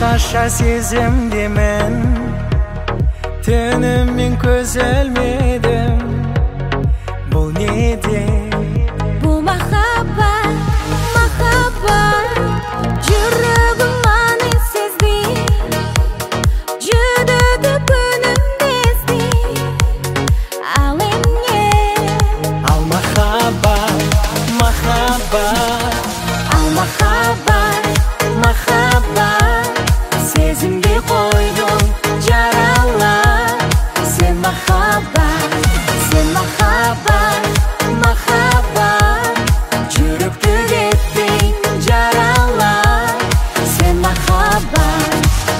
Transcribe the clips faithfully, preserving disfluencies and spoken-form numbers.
Başkaça sezimdimen Tünümün көзілмедім Бұл неде? Бұл махаббат, махаббат Жүрегім аны сезді Жүрді күнімді ізді Ал емне Ал махаббат, махаббат Ал махаббат, махаббат Сезімге қойдың жаралар Сен махаббат, сен махаббат, махаббат Жүректі кеттің жаралар Сен махаббат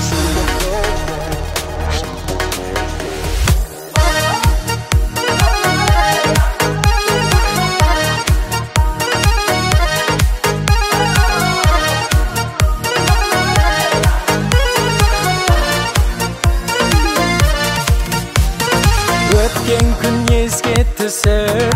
Өткен күн еске түсіп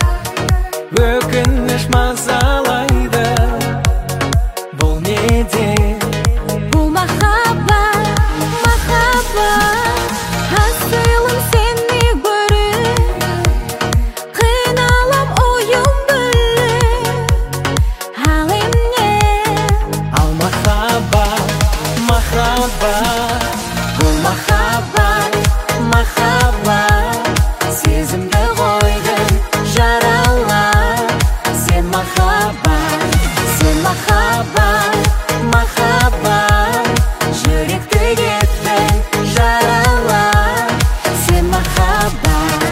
Өкініш мазалайды Бұл неде? Бұл махаббат, махаббат Асылым сені көріп Қиналам ойым бөліп Ал емне Ал махаббат, махаббат Бұл махаббат, махаббат Сезімді қойдың жаралар Сен махаббат, сен махаббат, махаббат Жүректі кеттің жаралар Сен махаббат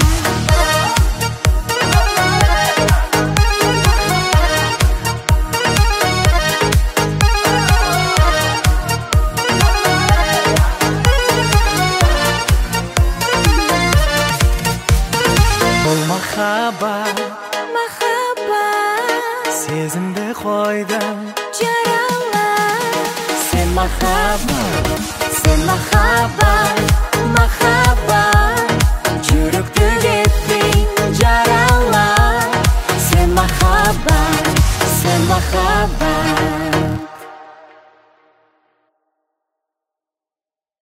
Бұл махаббат, махаббат сезімді қойдың жаралар Сен махаббат, Сен махаббат, махаббат